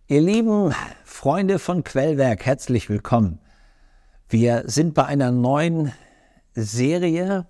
Ihr lieben Freunde von Quellwerk, herzlich willkommen. Wir sind bei einer neuen Serie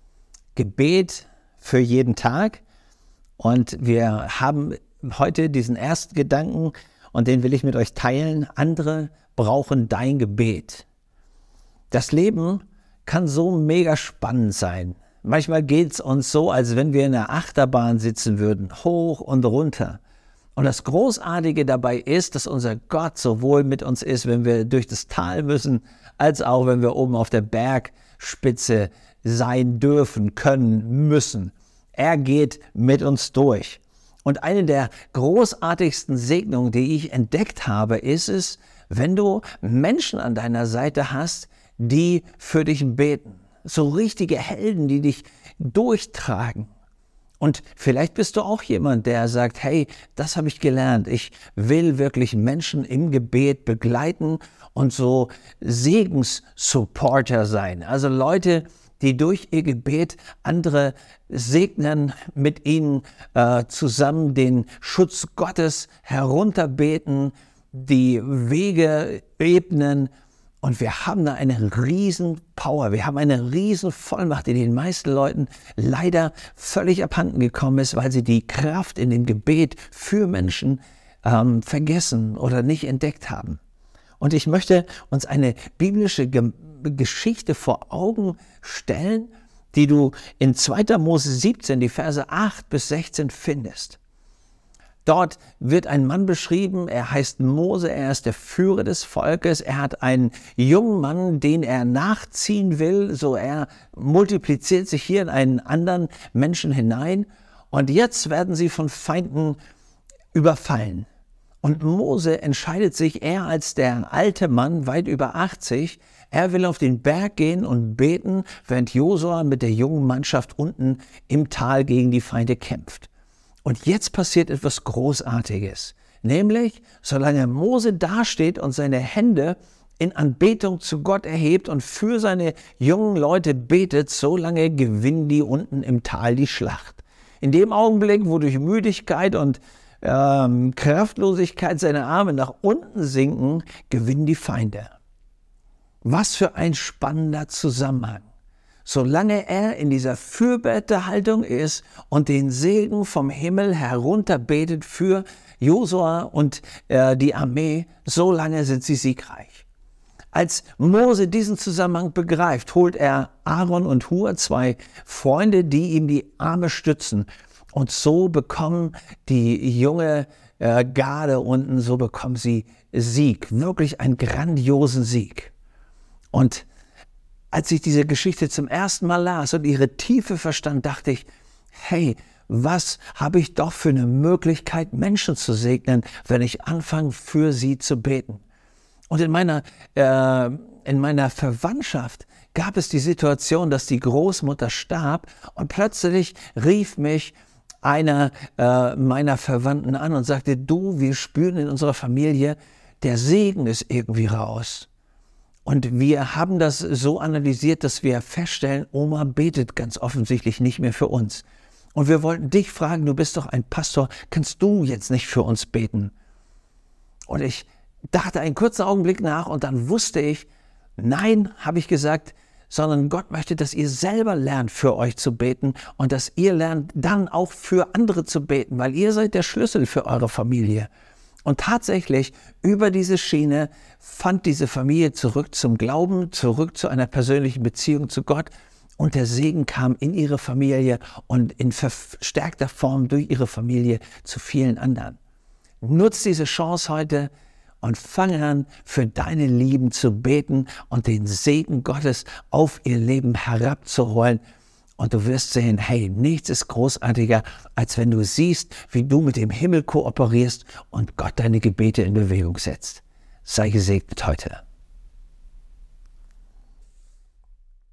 Gebet für jeden Tag und wir haben heute diesen ersten Gedanken und den will ich mit euch teilen. Andere brauchen dein Gebet. Das Leben kann so mega spannend sein. Manchmal geht es uns so, als wenn wir in einer Achterbahn sitzen würden, hoch und runter. Und das Großartige dabei ist, dass unser Gott sowohl mit uns ist, wenn wir durch das Tal müssen, als auch wenn wir oben auf der Bergspitze sein dürfen, können, müssen. Er geht mit uns durch. Und eine der großartigsten Segnungen, die ich entdeckt habe, ist es, wenn du Menschen an deiner Seite hast, die für dich beten. So richtige Helden, die dich durchtragen. Und vielleicht bist du auch jemand, der sagt, hey, das habe ich gelernt. Ich will wirklich Menschen im Gebet begleiten und so Segenssupporter sein. Also Leute, die durch ihr Gebet andere segnen, mit ihnen zusammen den Schutz Gottes herunterbeten, die Wege ebnen. Und wir haben da eine riesen Power, wir haben eine riesen Vollmacht, die den meisten Leuten leider völlig abhanden gekommen ist, weil sie die Kraft in dem Gebet für Menschen vergessen oder nicht entdeckt haben. Und ich möchte uns eine biblische Geschichte vor Augen stellen, die du in 2. Mose 17, die Verse 8 bis 16 findest. Dort wird ein Mann beschrieben, er heißt Mose, er ist der Führer des Volkes, er hat einen jungen Mann, den er nachziehen will, so er multipliziert sich hier in einen anderen Menschen hinein und jetzt werden sie von Feinden überfallen. Und Mose entscheidet sich, er als der alte Mann, weit über 80, er will auf den Berg gehen und beten, während Josua mit der jungen Mannschaft unten im Tal gegen die Feinde kämpft. Und jetzt passiert etwas Großartiges, nämlich, solange Mose dasteht und seine Hände in Anbetung zu Gott erhebt und für seine jungen Leute betet, solange gewinnen die unten im Tal die Schlacht. In dem Augenblick, wo durch Müdigkeit und Kraftlosigkeit seine Arme nach unten sinken, gewinnen die Feinde. Was für ein spannender Zusammenhang. Solange er in dieser Fürbitthaltung ist und den Segen vom Himmel herunterbetet für Josua und die Armee, solange sind sie siegreich. Als Mose diesen Zusammenhang begreift, holt er Aaron und Hur, 2 Freunde, die ihm die Arme stützen. Und so bekommen die junge Garde unten, so bekommen sie Sieg, wirklich einen grandiosen Sieg. Und als ich diese Geschichte zum ersten Mal las und ihre Tiefe verstand, dachte ich, hey, was habe ich doch für eine Möglichkeit, Menschen zu segnen, wenn ich anfange, für sie zu beten. Und in meiner Verwandtschaft gab es die Situation, dass die Großmutter starb und plötzlich rief mich einer meiner Verwandten an und sagte, du, wir spüren in unserer Familie, der Segen ist irgendwie raus. Und wir haben das so analysiert, dass wir feststellen, Oma betet ganz offensichtlich nicht mehr für uns. Und wir wollten dich fragen, du bist doch ein Pastor, kannst du jetzt nicht für uns beten? Und ich dachte einen kurzen Augenblick nach und dann wusste ich, nein, habe ich gesagt, sondern Gott möchte, dass ihr selber lernt, für euch zu beten und dass ihr lernt, dann auch für andere zu beten, weil ihr seid der Schlüssel für eure Familie. Und tatsächlich, über diese Schiene fand diese Familie zurück zum Glauben, zurück zu einer persönlichen Beziehung zu Gott. Und der Segen kam in ihre Familie und in verstärkter Form durch ihre Familie zu vielen anderen. Nutz diese Chance heute und fang an, für deine Lieben zu beten und den Segen Gottes auf ihr Leben herabzuholen. Und du wirst sehen, hey, nichts ist großartiger, als wenn du siehst, wie du mit dem Himmel kooperierst und Gott deine Gebete in Bewegung setzt. Sei gesegnet heute.